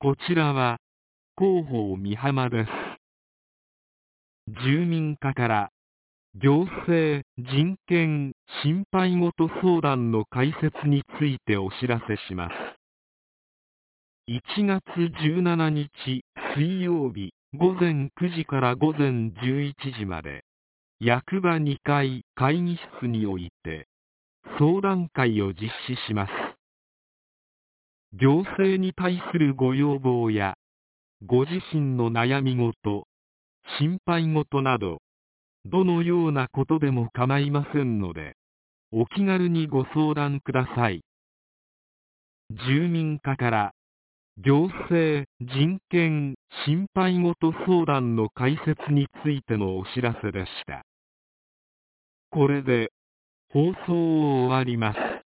こちらは広報美浜です。住民課から行政人権心配事相談の開設についてお知らせします。1月17日水曜日午前9時から午前11時まで、役場2階会議室において相談会を実施します。行政に対するご要望やご自身の悩み事、心配事など、どのようなことでも構いませんので、お気軽にご相談ください。住民課から行政人権心配事相談の開設についてのお知らせでした。これで放送を終わります。